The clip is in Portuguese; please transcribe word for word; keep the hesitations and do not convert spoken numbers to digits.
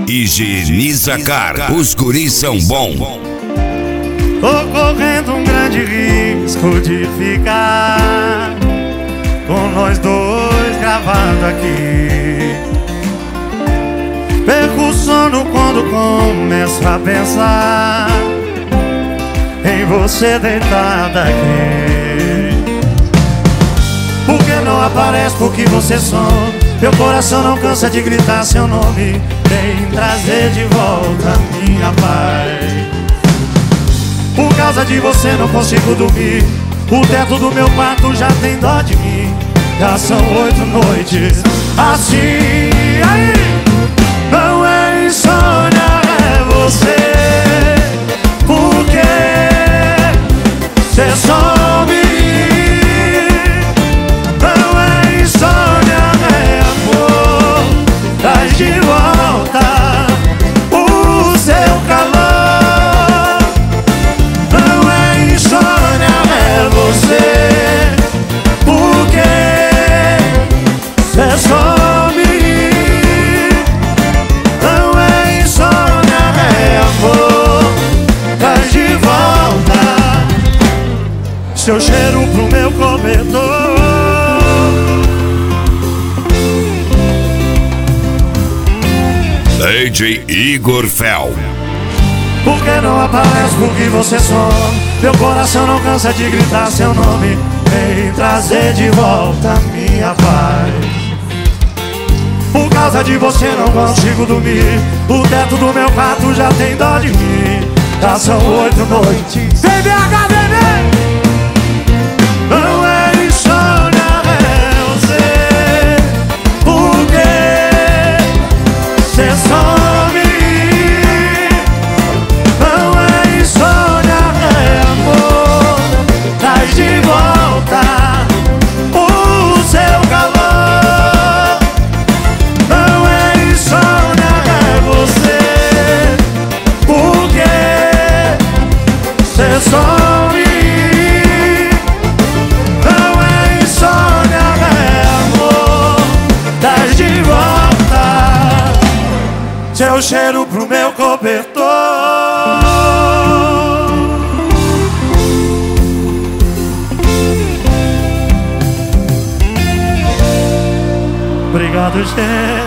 Higieniza Car, os guris são bom. Tô correndo um grande risco de ficar com nós dois gravado aqui. Perco o sono quando começo a pensar em você deitada aqui. Por que não aparece? Porque você some. Meu coração não cansa de gritar seu nome. Vem trazer de volta minha paz. Por causa de você não consigo dormir. O teto do meu quarto já tem dó de mim. Já são oito noites assim. Aí, não é insônia, é você. Porque você some. Não é insônia, é amor. Traz de volta o seu calor. Não é insônia, é você. Porque você some. Não é insônia, é amor. Traz de volta seu cheiro pro meu cobertor. D J Igor Fel. Por que não aparece? Porque você some. Meu coração não cansa de gritar seu nome. Vem trazer de volta minha paz. Por causa de você não consigo dormir. O teto do meu quarto já tem dó de mim. Já são oito noites. Vem B H, bebê! Não é insônia, é você. Porque você some. Não é insônia, é amor. Traz de volta o seu calor. Não é insônia, é você. Porque você some. Não é insônia, é amor. Traz de volta seu cheiro pro meu cobertor. Obrigado, gente.